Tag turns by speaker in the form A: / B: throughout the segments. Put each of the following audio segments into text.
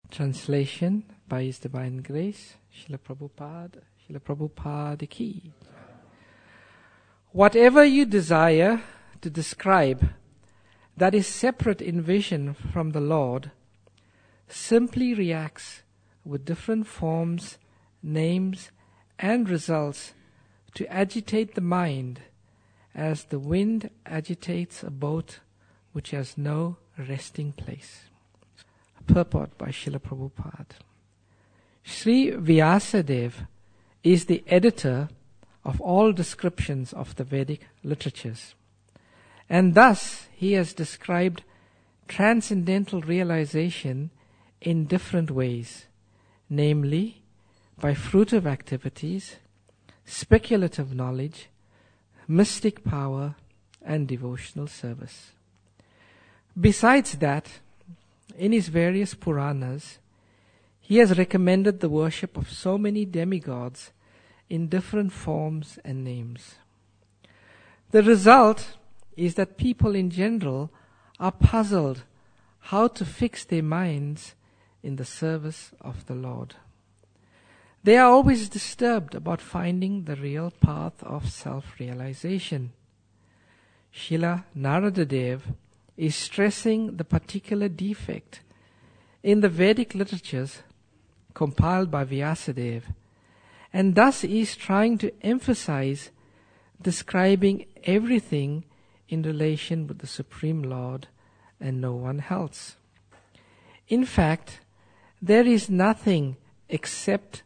A: Translation by His Divine Grace, Srila Prabhupada Ki. Whatever you desire to describe that is separate in vision from the Lord simply reacts with different forms, names, and results to agitate the mind as the wind agitates a boat which has no resting place. Purport by Srila Prabhupada. Sri Vyasadeva is the editor of all descriptions of the Vedic literatures, and thus he has described transcendental realization in different ways, namely by fruitive activities, speculative knowledge, mystic power, and devotional service. Besides that, in his various Puranas, he has recommended the worship of so many demigods in different forms and names. The result is that people in general are puzzled how to fix their minds in the service of the Lord. They are always disturbed about finding the real path of self-realization. Srila Narada Dev is stressing the particular defect in the Vedic literatures compiled by Vyasadeva, and thus is trying to emphasize describing everything in relation with the Supreme Lord and no one else. In fact, there is nothing existent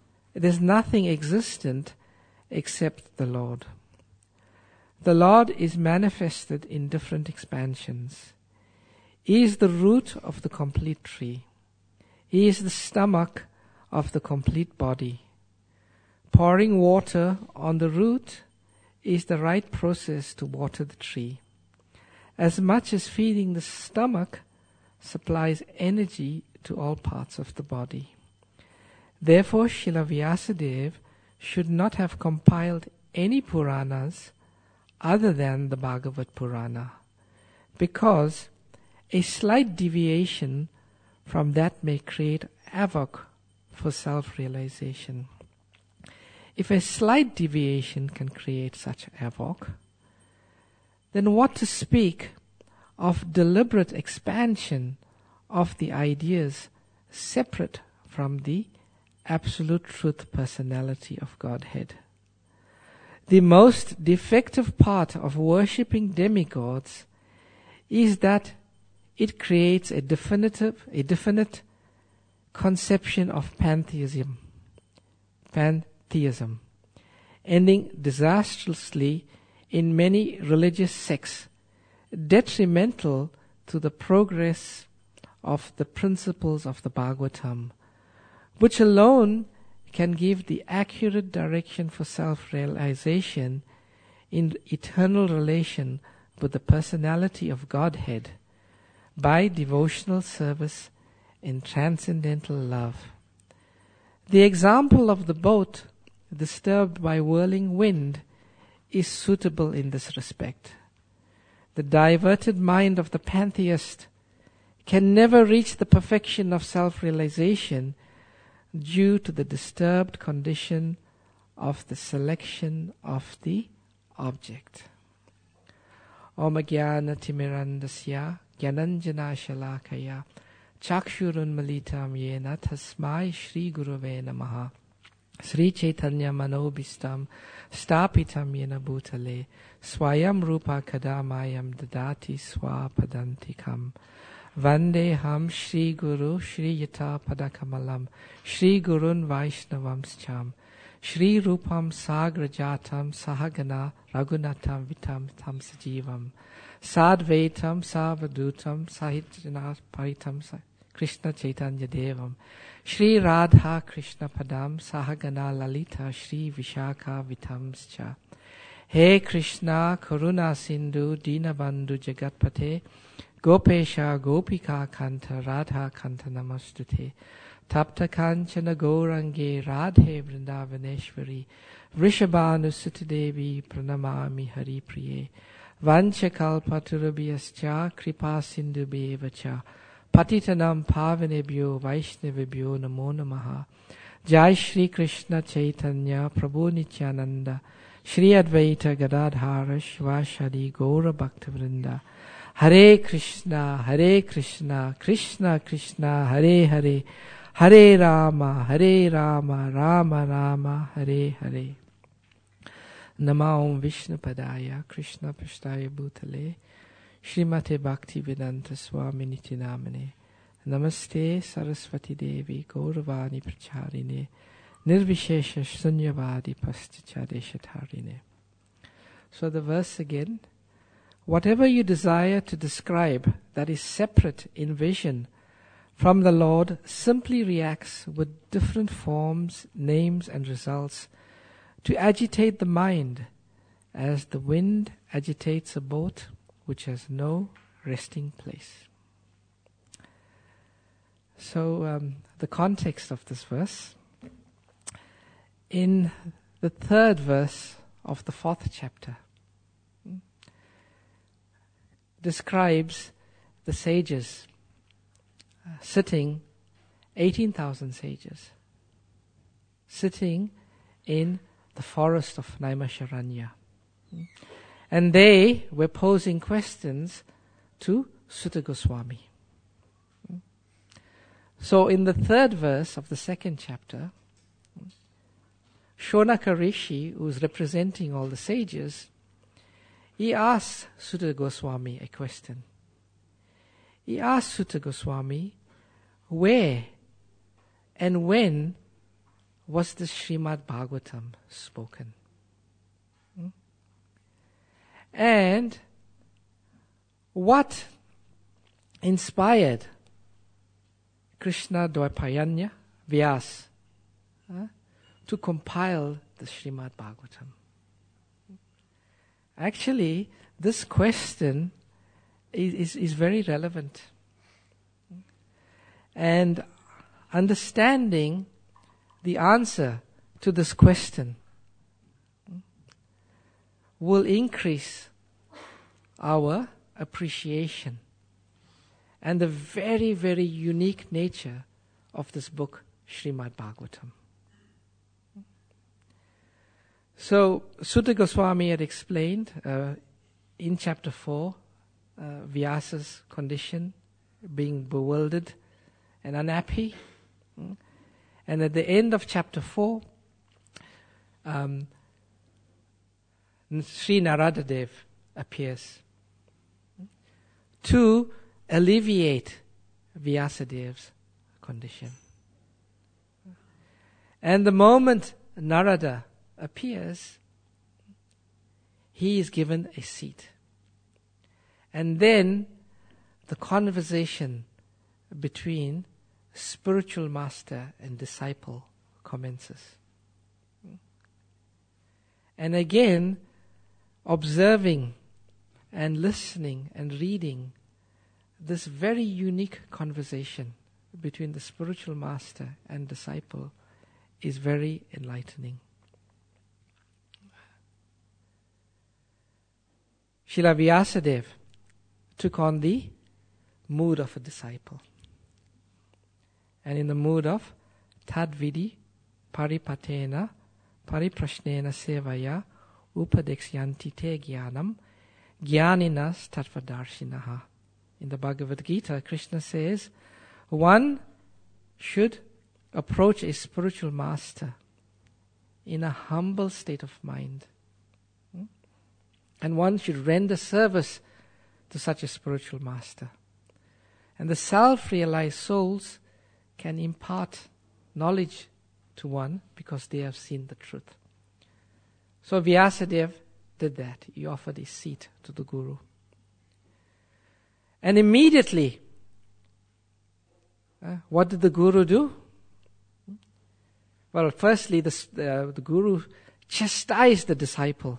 A: except the Lord. The Lord is manifested in different expansions. He is the root of the complete tree. He is the stomach of the complete body. Pouring water on the root is the right process to water the tree, as much as feeding the stomach supplies energy to all parts of the body. Therefore, Srila Vyasadeva should not have compiled any Puranas other than the Bhagavad Purana, because a slight deviation from that may create havoc for self-realization. If a slight deviation can create such havoc, then what to speak of deliberate expansion of the ideas separate from the Absolute Truth Personality of Godhead? The most defective part of worshipping demigods is that it creates a definite conception of pantheism, ending disastrously in many religious sects, detrimental to the progress of the principles of the Bhagavatam, which alone can give the accurate direction for self-realization in eternal relation with the personality of Godhead by devotional service in transcendental love. The example of the boat disturbed by whirling wind is suitable in this respect. The diverted mind of the pantheist can never reach the perfection of self-realization due to the disturbed condition of the selection of the object. Om Jnana Timirandasya Gyananjana Shalakaya Chakshurun Malitam Yena Tasmai Shri Guruve Namaha Sri Chaitanya Manobhistam Stapitam Yena Bhutale Swayam Rupa Kadamayam Dadati Swapadantikam Vande Ham Shri Guru Shri Yata Padakamalam Shri Gurun Vaishnavamscham Shri Rupam Sagrajatam Sahagana Raghunatam Vitam Tam Sajivam Sadvaitam Savadutam Sahitjana Paritam Krishna Chaitanya Devam Shri Radha Krishna Padam Sahagana Lalita Shri Vishaka Vitamscha. He Krishna Karuna Sindhu Dinabandhu Jagatpate Gopesha Gopika Kanta Radha Kanta Namastute Tapta Kanchana Gourange Radhe Vrindavaneshwari Vrishabhanu Sutadevi Pranamami Hari Priye Vanchakalpaturabhyascha Kripa Sindhu Bevacha Patitanam Pavanebhyo Vaishnavibhyo Namo Namaha. Jai Shri Krishna Chaitanya Prabhu Nityananda Shri Advaita Gadadhara Shivashadi Gaura Bhaktivinoda. Hare Krishna, Krishna Krishna, Hare Hare, Hare Rama, Rama Rama, Hare Hare. Nama Om Vishnu Padaya, Krishna Pashtaya Bhutale, Srimate Bhaktivedanta Swami Niti Namane. Namaste Saraswati Devi Gauravani Pracharine, Nirvishesha Sunyavadi Pastichadeshatharine. So the verse again. Whatever you desire to describe that is separate in vision from the Lord simply reacts with different forms, names and results to agitate the mind as the wind agitates a boat which has no resting place. So the context of this verse, in the 3rd verse of the 4th chapter, describes the sages sitting, 18,000 sages, sitting in the forest of Naimisharanya. And they were posing questions to Sutta Goswami. So in the 3rd verse of the 2nd chapter, Shonaka Rishi, who is representing all the sages, he asked Sutta Goswami a question. He asked Sutta Goswami, where and when was the Srimad Bhagavatam spoken? And what inspired Krishna Dvaipayanya Vyas to compile the Srimad Bhagavatam? Actually, this question is very relevant. And understanding the answer to this question will increase our appreciation and the very, very unique nature of this book, Srimad Bhagavatam. So, Sutta Goswami had explained in chapter 4, Vyasa's condition, being bewildered and unhappy. And at the end of chapter 4, Sri Naradadev appears to alleviate Vyasadev's condition. And the moment Narada appears, he is given a seat. And then the conversation between spiritual master and disciple commences. And again, observing and listening and reading this very unique conversation between the spiritual master and disciple is very enlightening. Srila Vyasadeva took on the mood of a disciple. And in the mood of Tadvidi Paripatena Pariprashnena Sevaya Upadekshyanti Te Jnanam Jnaninas Tattvadarshinaha. In the Bhagavad Gita, Krishna says, one should approach a spiritual master in a humble state of mind. And one should render service to such a spiritual master. And the self-realized souls can impart knowledge to one because they have seen the truth. So Vyasadeva did that. He offered his seat to the Guru. And immediately, what did the Guru do? Well, firstly, the Guru chastised the disciple.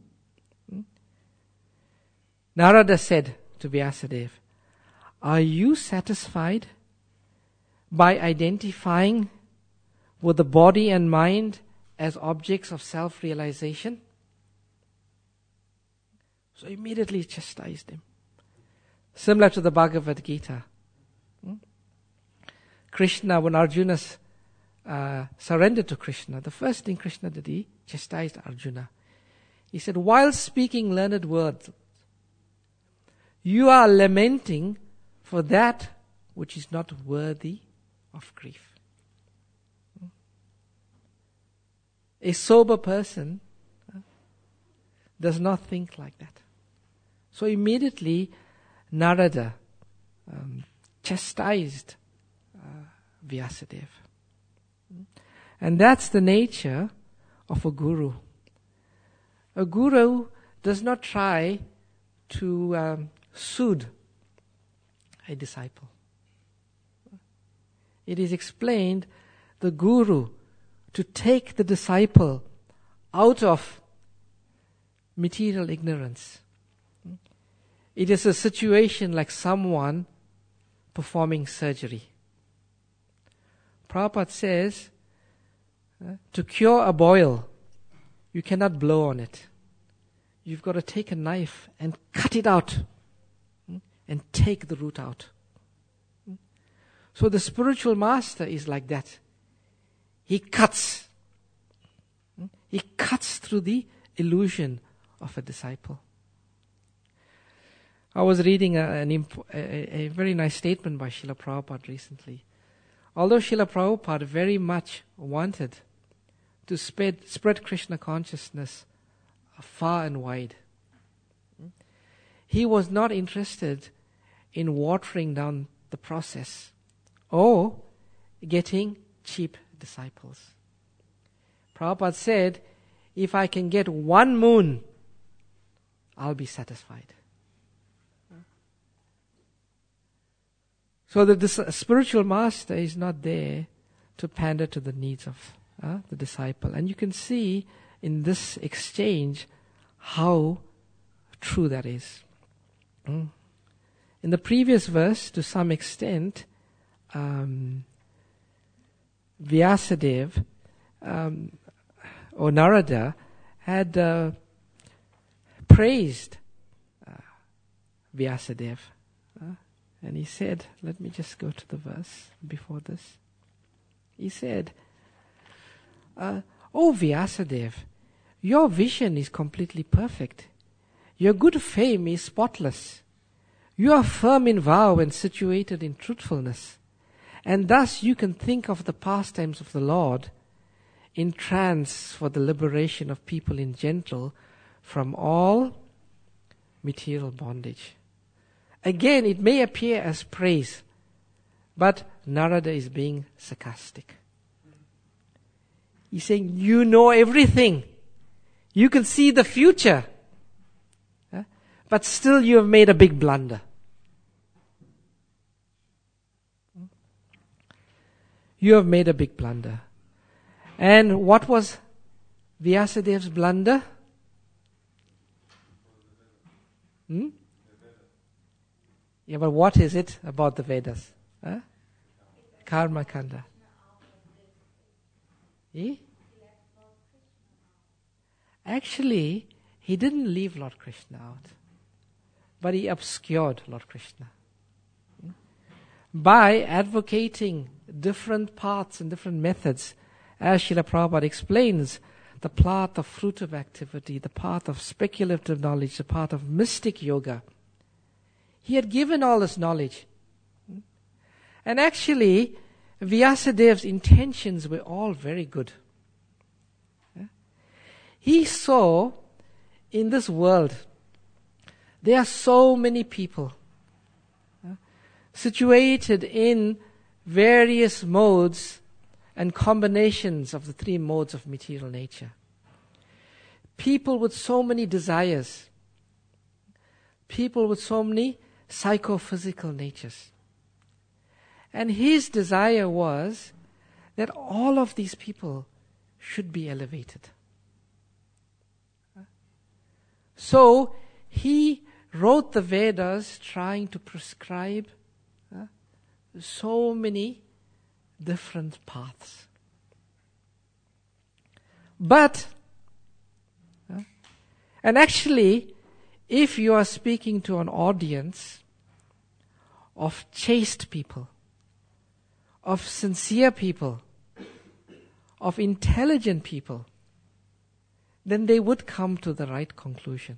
A: Narada said to Vyasadeva, are you satisfied by identifying with the body and mind as objects of self-realization? So immediately chastised him. Similar to the Bhagavad Gita. Krishna, when Arjuna surrendered to Krishna, the first thing Krishna did, he chastised Arjuna. He said, while speaking learned words, you are lamenting for that which is not worthy of grief. A sober person does not think like that. So immediately Narada chastised Vyasadeva. And that's the nature of a guru. A guru does not try to soothe a disciple. It is explained the guru to take the disciple out of material ignorance. It is a situation like someone performing surgery. Prabhupada says, to cure a boil, you cannot blow on it. You've got to take a knife and cut it out and take the root out. So the spiritual master is like that. He cuts. He cuts through the illusion of a disciple. I was reading a very nice statement by Srila Prabhupada recently. Although Srila Prabhupada very much wanted to spread Krishna consciousness far and wide, he was not interested in watering down the process or getting cheap disciples. Prabhupada said, if I can get one moon, I'll be satisfied. So the spiritual master is not there to pander to the needs of the disciple. And you can see in this exchange how true that is. In the previous verse, to some extent, Vyasadeva or Narada had praised Vyasadeva. And he said, let me just go to the verse before this. He said, O Vyasadeva, your vision is completely perfect. Your good fame is spotless. You are firm in vow and situated in truthfulness. And thus you can think of the pastimes of the Lord in trance for the liberation of people in general from all material bondage. Again, it may appear as praise, but Narada is being sarcastic. He's saying, you know everything. You can see the future. But still you have made a big blunder. You have made a big blunder. And what was Vyasadeva's blunder? Yeah, but what is it about the Vedas? Karma Kanda. Actually, he didn't leave Lord Krishna out, but he obscured Lord Krishna. By advocating different paths and different methods, as Srila Prabhupada explains, the path of fruitive activity, the path of speculative knowledge, the path of mystic yoga. He had given all this knowledge. And actually, Vyasadeva's intentions were all very good. He saw in this world, there are so many people situated in various modes and combinations of the three modes of material nature. People with so many desires. People with so many psychophysical natures. And his desire was that all of these people should be elevated. So he wrote the Vedas trying to prescribe so many different paths. But, and actually, if you are speaking to an audience of chaste people, of sincere people, of intelligent people, then they would come to the right conclusion.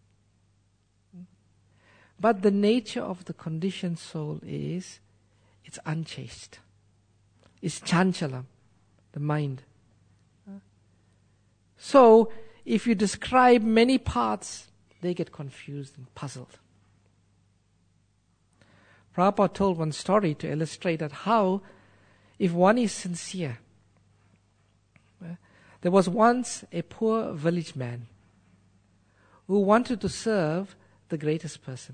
A: But the nature of the conditioned soul is, it's unchaste. It's chanchalam, the mind. So, if you describe many parts, they get confused and puzzled. Prabhupada told one story to illustrate that how, if one is sincere, there was once a poor village man who wanted to serve the greatest person.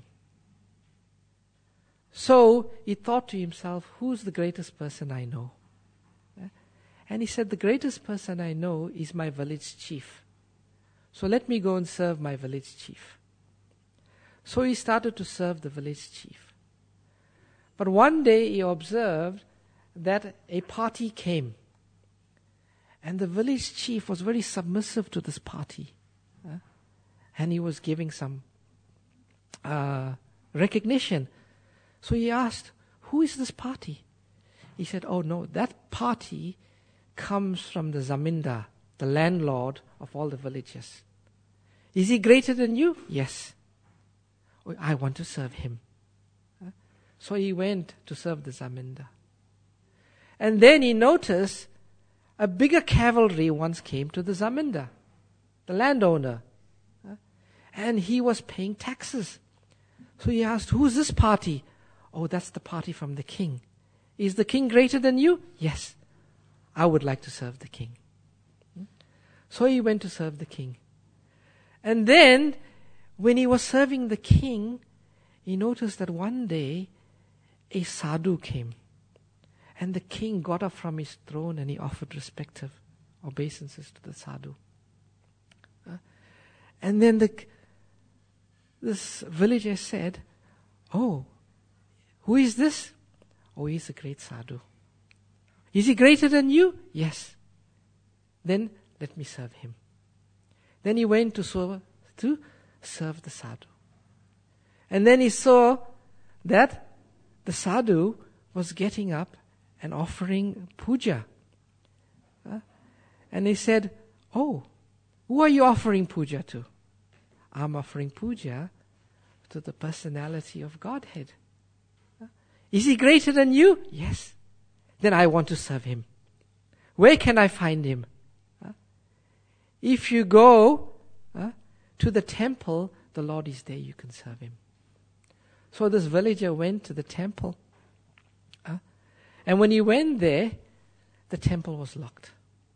A: So he thought to himself, who's the greatest person I know? And he said, the greatest person I know is my village chief. So let me go and serve my village chief. So he started to serve the village chief. But one day he observed that a party came. And the village chief was very submissive to this party. And he was giving some recognition. So he asked, who is this party? He said, oh no, that party comes from the zamindar, the landlord of all the villages. Is he greater than you? Yes. Oh, I want to serve him. So he went to serve the zamindar. And then he noticed a bigger cavalry once came to the zamindar, the landowner. And he was paying taxes. So he asked, who's this party? Oh, that's the party from the king. Is the king greater than you? Yes. I would like to serve the king. So he went to serve the king. And then, when he was serving the king, he noticed that one day, a sadhu came. And the king got up from his throne and he offered respective obeisances to the sadhu. And then this villager said, oh, who is this? Oh, he's a great sadhu. Is he greater than you? Yes. Then let me serve him. Then he went to serve the sadhu. And then he saw that the sadhu was getting up and offering puja. And he said, oh, who are you offering puja to? I'm offering puja to the personality of Godhead. Is he greater than you? Yes. Then I want to serve him. Where can I find him? If you go to the temple, the Lord is there, you can serve him. So this villager went to the temple. And when he went there, the temple was locked.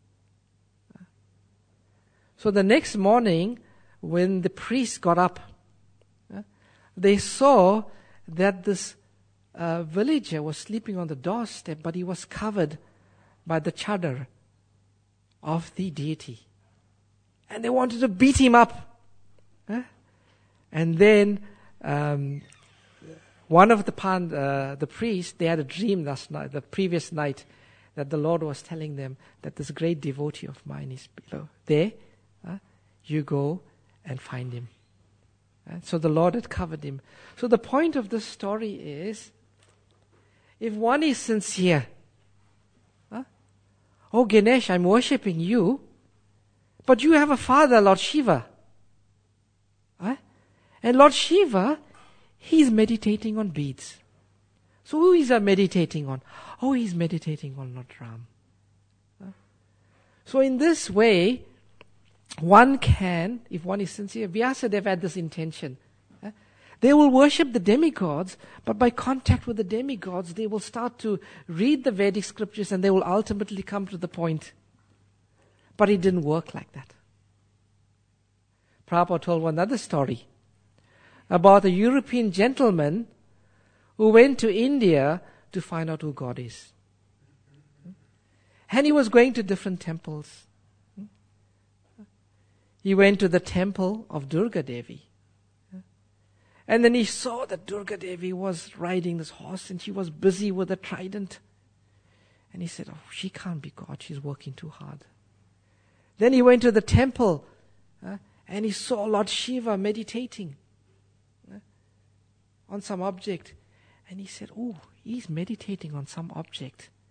A: So the next morning, when the priest got up, they saw that this villager was sleeping on the doorstep, but he was covered by the chadar of the deity. And they wanted to beat him up. And then one of the priests, they had a dream the previous night, that the Lord was telling them that this great devotee of mine is below. There, you go and find him. So the Lord had covered him. So the point of this story is, if one is sincere, oh Ganesh, I'm worshipping you, but you have a father, Lord Shiva. And Lord Shiva, he's meditating on beads. So who is he meditating on? Oh, he's meditating on Lord Ram. So in this way, one can, if one is sincere, Vyasadeva had this intention. They will worship the demigods, but by contact with the demigods, they will start to read the Vedic scriptures and they will ultimately come to the point. But it didn't work like that. Prabhupada told one other story about a European gentleman who went to India to find out who God is. And he was going to different temples. He went to the temple of Durga Devi. And then he saw that Durga Devi was riding this horse and she was busy with a trident. And he said, oh, she can't be God. She's working too hard. Then he went to the temple and he saw Lord Shiva meditating on some object. And he said, oh, he's meditating on some object.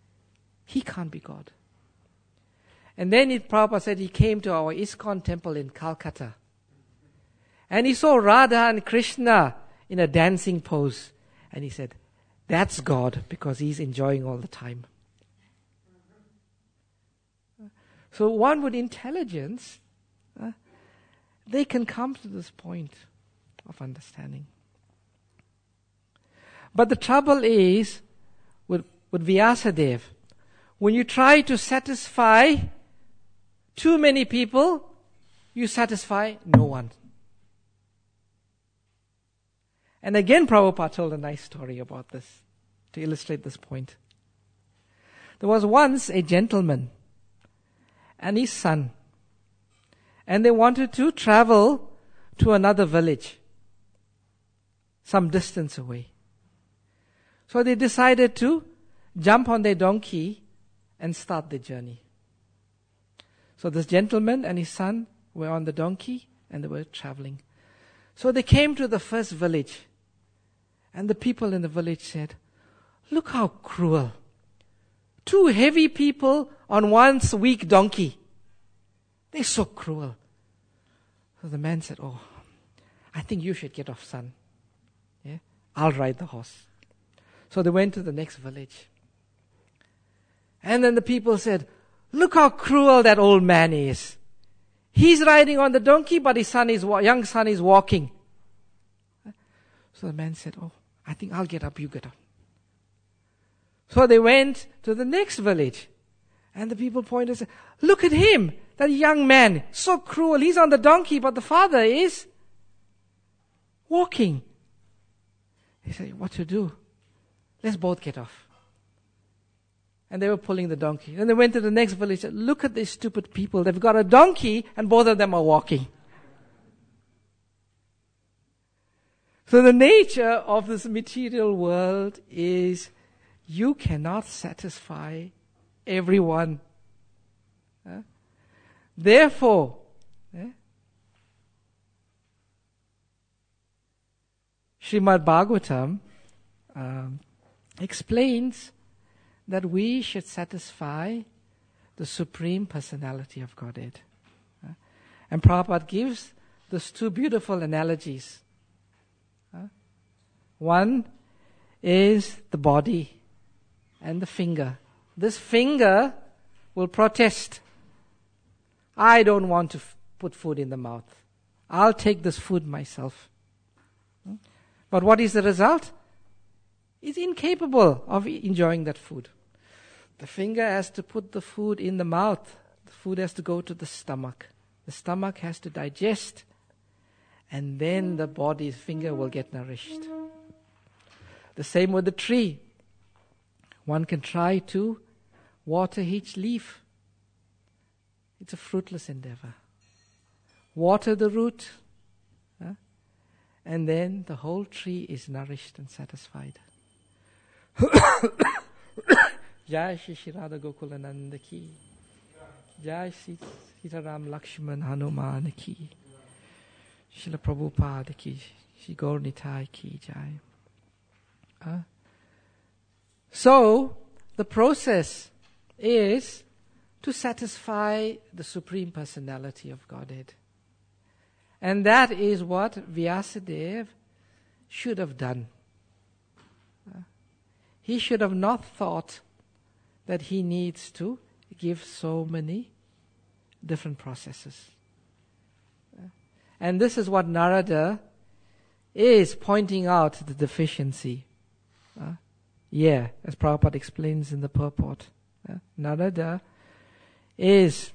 A: He can't be God. And then Prabhupada said he came to our ISKCON temple in Calcutta. And he saw Radha and Krishna in a dancing pose. And he said, that's God, because he's enjoying all the time. So one with intelligence, they can come to this point of understanding. But the trouble is with Vyasadeva, when you try to satisfy too many people, you satisfy no one. And again, Prabhupada told a nice story about this to illustrate this point. There was once a gentleman and his son, and they wanted to travel to another village, some distance away. So they decided to jump on their donkey and start the journey. So this gentleman and his son were on the donkey and they were traveling. So they came to the first village, and the people in the village said, look how cruel. 2 heavy people on one weak donkey. They're so cruel. So the man said, oh, I think you should get off, son. Yeah? I'll ride the horse. So they went to the next village. And then the people said, look how cruel that old man is. He's riding on the donkey, but his young son is walking. So the man said, oh, I think I'll get up, you get up. So they went to the next village. And the people pointed and said, look at him, that young man, so cruel. He's on the donkey, but the father is walking. He said, what to do? Let's both get off. And they were pulling the donkey. Then they went to the next village and said, look at these stupid people. They've got a donkey and both of them are walking. So the nature of this material world is you cannot satisfy everyone. Therefore, Srimad Bhagavatam explains that we should satisfy the Supreme Personality of Godhead. And Prabhupada gives those 2 beautiful analogies. One is the body and the finger. This finger will protest. I don't want to put food in the mouth. I'll take this food myself. But what is the result? It's incapable of enjoying that food. The finger has to put the food in the mouth. The food has to go to the stomach. The stomach has to digest. And then the body's finger will get nourished. The same with the tree. One can try to water each leaf. It's a fruitless endeavor. Water the root, and then the whole tree is nourished and satisfied. Jai Shri Shri Radha Gokulananda ki. Jai Shri Sitaram Lakshman Hanuman ki. Srila Prabhupada ki. Shri Gaur Nitai ki Jai. So, the process is to satisfy the Supreme Personality of Godhead. And that is what Vyasadeva should have done. He should have not thought that he needs to give so many different processes. And this is what Narada is pointing out the deficiency. As Prabhupada explains in the purport. Narada is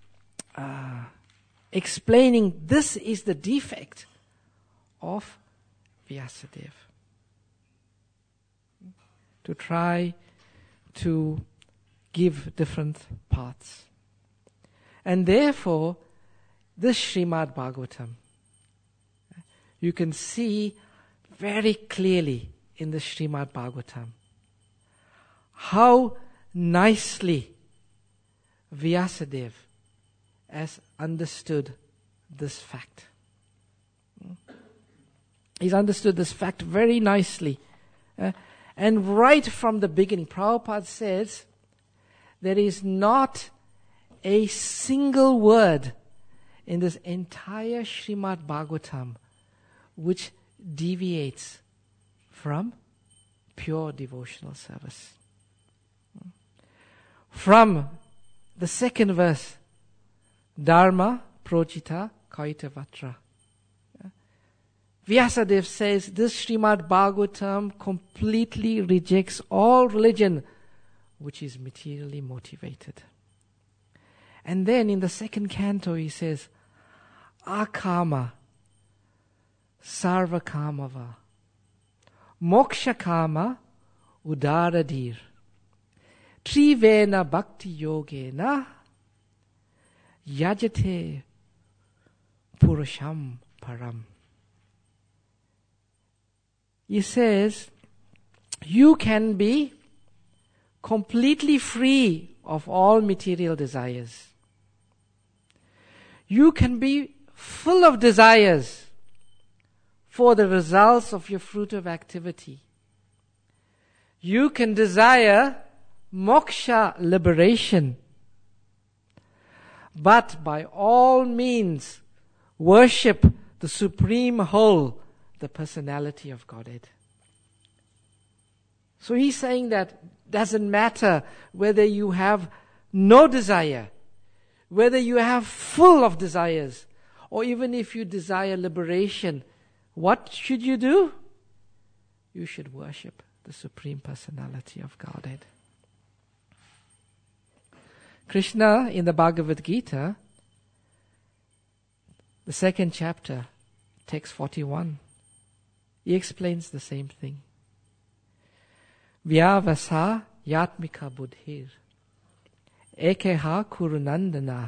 A: explaining this is the defect of Vyasadeva. To try to give different paths. And therefore, this Srimad Bhagavatam, you can see very clearly in the Srimad Bhagavatam how nicely Vyasadeva has understood this fact. He's understood this fact very nicely. And right from the beginning, Prabhupada says there is not a single word in this entire Srimad Bhagavatam which deviates from pure devotional service. From the second verse, Dharma Projita Kaitavatra. Vyasadeva says this Srimad Bhagavatam completely rejects all religion which is materially motivated. And then in the second canto he says, Akama Sarvakamava Mokshakama Udaradir Trivena Bhakti Yogena Yajate Purusham Param. He says, you can be completely free of all material desires. You can be full of desires for the results of your fruit of activity. You can desire moksha, liberation, but by all means worship the supreme whole, the personality of Godhead. So he's saying that doesn't matter whether you have no desire, whether you have full of desires, or even if you desire liberation, what should you do? You should worship the Supreme Personality of Godhead. Krishna in the Bhagavad Gita, the second chapter, text 41, he explains the same thing. Vyavasa yatmika buddhir ekeha kurunandana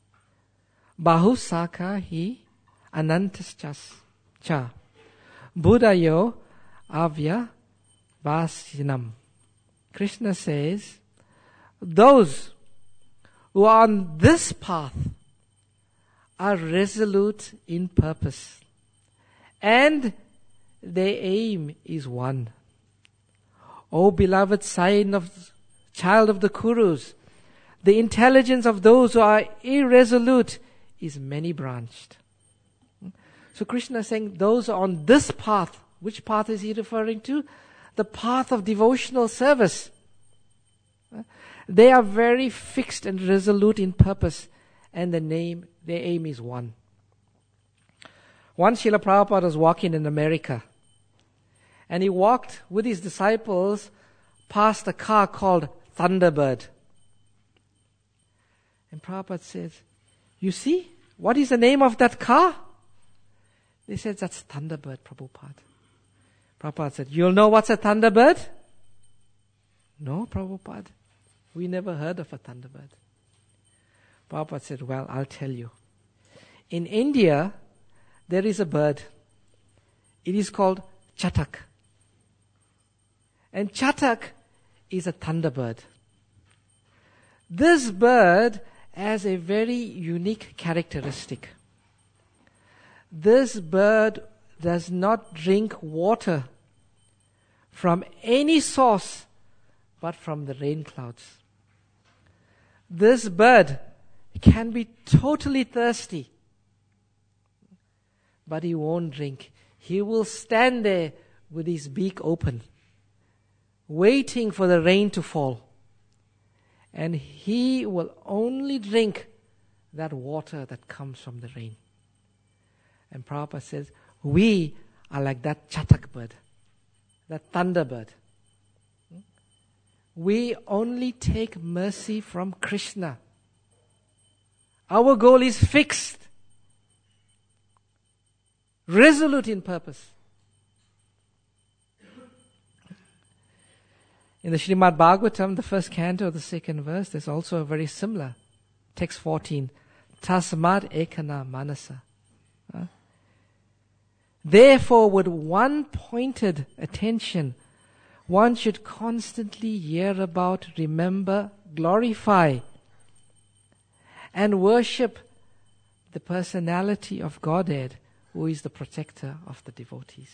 A: bahusaka hi anantaschas cha buddhayo avya vasinam. Krishna says, those who are on this path are resolute in purpose, and their aim is one. O beloved child of the Kurus, the intelligence of those who are irresolute is many-branched. So Krishna is saying those are on this path. Which path is he referring to? The path of devotional service. They are very fixed and resolute in purpose, and their aim is one. Once Srila Prabhupada was walking in America, and he walked with his disciples past a car called Thunderbird. And Prabhupada says, you see, what is the name of that car? They said, that's Thunderbird, Prabhupada. Prabhupada said, you'll know what's a Thunderbird? No, Prabhupada. We never heard of a Thunderbird. Prabhupada said, well, I'll tell you. In India, there is a bird. It is called Chatak. And Chatak is a thunderbird. This bird has a very unique characteristic. This bird does not drink water from any source but from the rain clouds. This bird can be totally thirsty, but he won't drink. He will stand there with his beak open, waiting for the rain to fall. And he will only drink that water that comes from the rain. And Prabhupada says, we are like that Chatak bird, that thunderbird. We only take mercy from Krishna. Our goal is fixed, resolute in purpose. In the Srimad Bhagavatam, the first canto, the second verse, there's also a very similar. Text 14. Tasmad ekana manasa. Therefore, with one pointed attention, one should constantly hear about, remember, glorify, and worship the personality of Godhead, who is the protector of the devotees.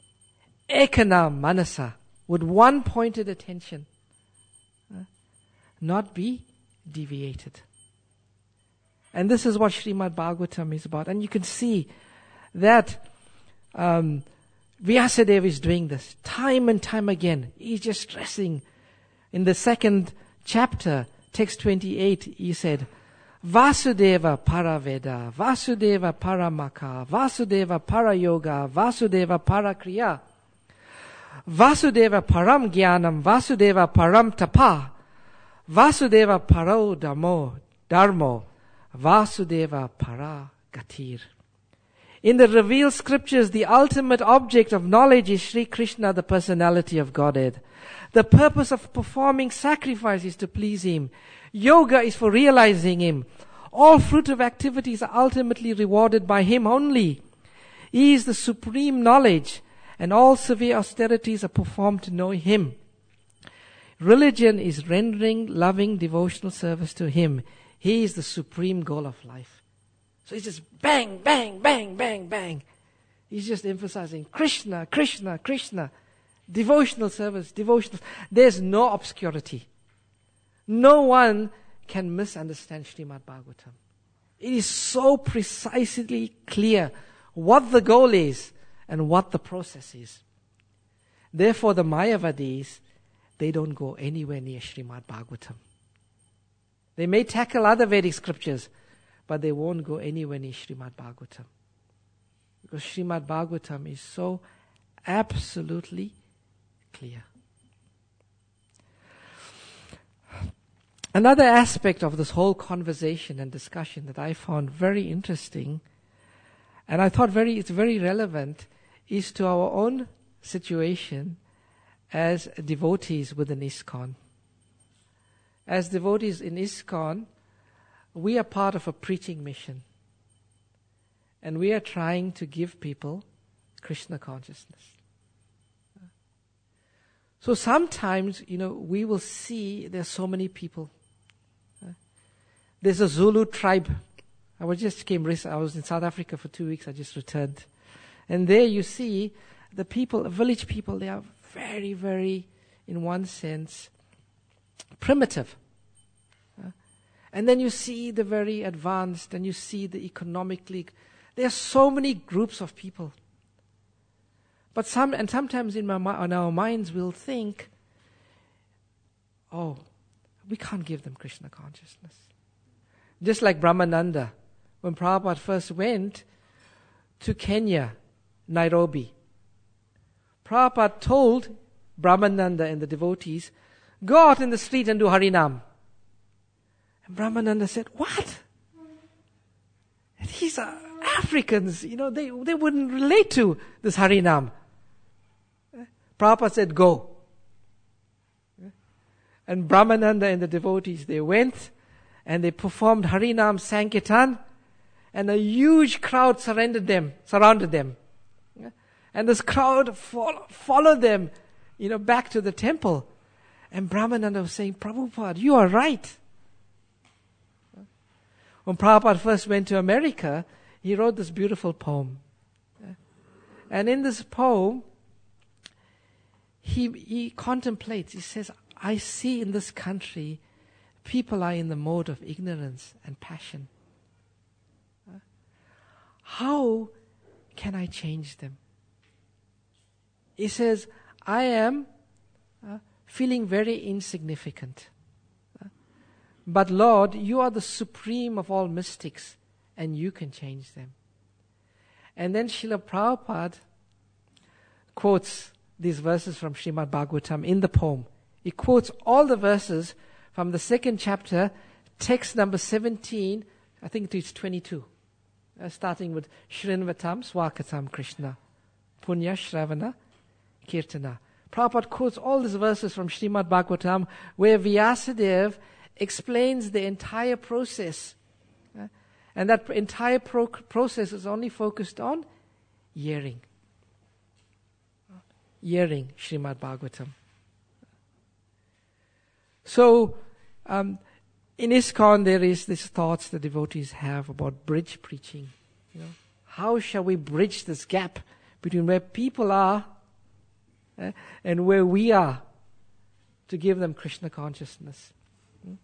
A: Ekana manasa. With one pointed attention. not be deviated. And this is what Srimad Bhagavatam is about. And you can see that Vyasadeva is doing this time and time again. He's just stressing. In the second chapter, text 28, he said, Vasudeva Paraveda, Vasudeva Paramaka, Vasudeva Parayoga, Vasudeva Parakriya, Vasudeva Param Jnanam, Vasudeva Param Tapa, Vasudeva Paro Dharmo, Vasudeva Para Gatir. In the revealed scriptures, the ultimate object of knowledge is Sri Krishna, the personality of Godhead. The purpose of performing sacrifice is to please Him. Yoga is for realizing Him. All fruitive activities are ultimately rewarded by Him only. He is the supreme knowledge, and all severe austerities are performed to know Him. Religion is rendering loving devotional service to Him. He is the supreme goal of life. So it's just bang, bang, bang, bang, bang. He's just emphasizing Krishna, Krishna, Krishna. Devotional service, devotional. There's no obscurity. No one can misunderstand Srimad Bhagavatam. It is so precisely clear what the goal is and what the process is. Therefore, the Mayavadis, they don't go anywhere near Srimad Bhagavatam. They may tackle other Vedic scriptures, but they won't go anywhere near Srimad Bhagavatam. Because Srimad Bhagavatam is so absolutely clear. Another aspect of this whole conversation and discussion that I found very interesting, and I thought it's very relevant, is to our own situation as devotees within ISKCON. As devotees in ISKCON, we are part of a preaching mission. And we are trying to give people Krishna consciousness. So sometimes, we will see there's so many people. There's a Zulu tribe. I was in South Africa for 2 weeks. I just returned. And there you see the people, village people, they are very, very, in one sense, primitive. And then you see the very advanced, and you see the economically. There are so many groups of people. But sometimes in our minds we'll think, we can't give them Krishna consciousness. Just like Brahmananda, when Prabhupada first went to Kenya, Nairobi, Prabhupada told Brahmananda and the devotees, go out in the street and do Harinam. And Brahmananda said, what? These are Africans, they wouldn't relate to this Harinam. Prabhupada said, go. And Brahmananda and the devotees, they went and they performed Harinam Sankirtan, and a huge crowd surrounded them. And this crowd followed them, back to the temple. And Brahmananda was saying, Prabhupada, you are right. When Prabhupada first went to America, he wrote this beautiful poem. And in this poem, he contemplates, he says, I see in this country, people are in the mode of ignorance and passion. How can I change them? He says, I am feeling very insignificant. But Lord, you are the supreme of all mystics, and you can change them. And then Srila Prabhupada quotes these verses from Srimad Bhagavatam in the poem. He quotes all the verses from the second chapter, text number 17, I think it's 22. Starting with Shrinvatam Swakatam Krishna, Punya Shravana Kirtana. Prabhupada quotes all these verses from Srimad Bhagavatam where Vyasadeva explains the entire process. And that entire process is only focused on hearing. Hearing Srimad Bhagavatam. So, in ISKCON there is these thoughts the devotees have about bridge preaching. How shall we bridge this gap between where people are and where we are to give them Krishna consciousness?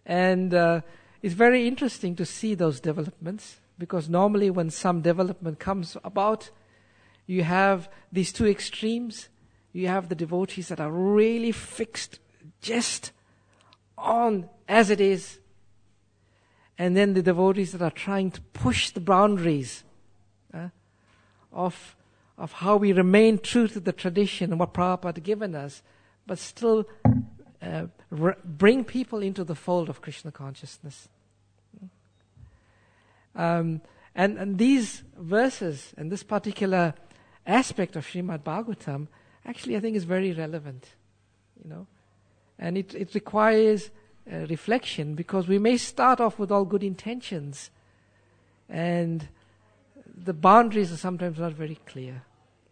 A: And it's very interesting to see those developments, because normally when some development comes about, you have these two extremes. You have the devotees that are really fixed just on as it is, and then the devotees that are trying to push the boundaries of how we remain true to the tradition and what Prabhupada had given us, but still bring people into the fold of Krishna consciousness. And these verses and this particular aspect of Srimad Bhagavatam actually I think is very relevant, and it requires reflection, because we may start off with all good intentions and the boundaries are sometimes not very clear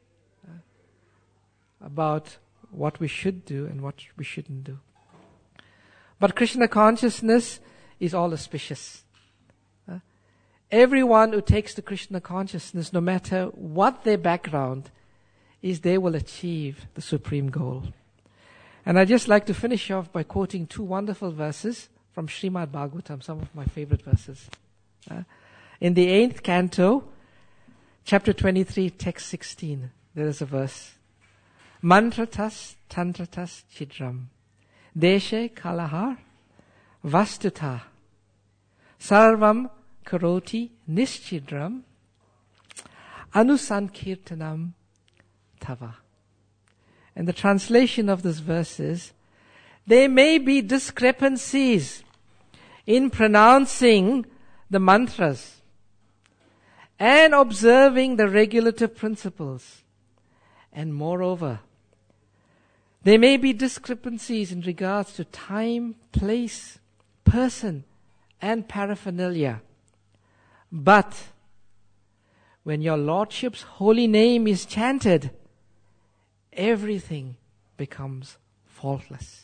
A: about what we should do and what we shouldn't do. But Krishna consciousness is all auspicious. Everyone who takes to Krishna consciousness, no matter what their background is, they will achieve the supreme goal. And I'd just like to finish off by quoting two wonderful verses from Srimad Bhagavatam, some of my favorite verses. In the 8th canto, chapter 23, text 16, there is a verse. Mantratas tantratas chidram, deshe kalahar vastuta, sarvam karoti nischidram, anusankirtanam tava. And the translation of this verse is, there may be discrepancies in pronouncing the mantras and observing the regulative principles. And moreover, there may be discrepancies in regards to time, place, person, and paraphernalia. But when your Lordship's holy name is chanted, everything becomes faultless.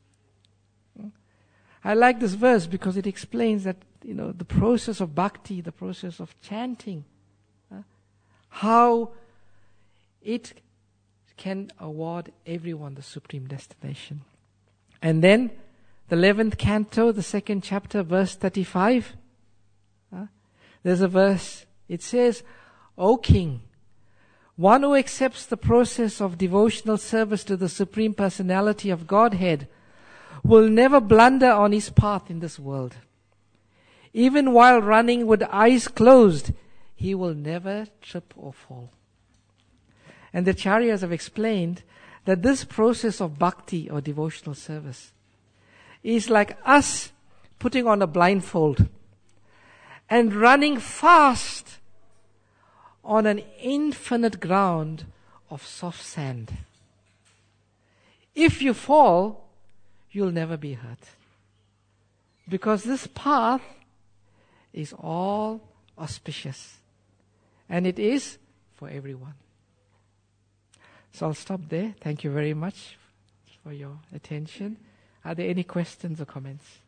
A: I like this verse because it explains that, the process of bhakti, the process of chanting, how it can award everyone the supreme destination. And then, the 11th canto, the 2nd chapter, verse 35, there's a verse, it says, O King, one who accepts the process of devotional service to the Supreme Personality of Godhead will never blunder on his path in this world. Even while running with eyes closed, he will never trip or fall. And the Acharyas have explained that this process of bhakti or devotional service is like us putting on a blindfold and running fast on an infinite ground of soft sand. If you fall, you'll never be hurt, because this path is all auspicious, and it is for everyone. So I'll stop there. Thank you very much for your attention. Are there any questions or comments?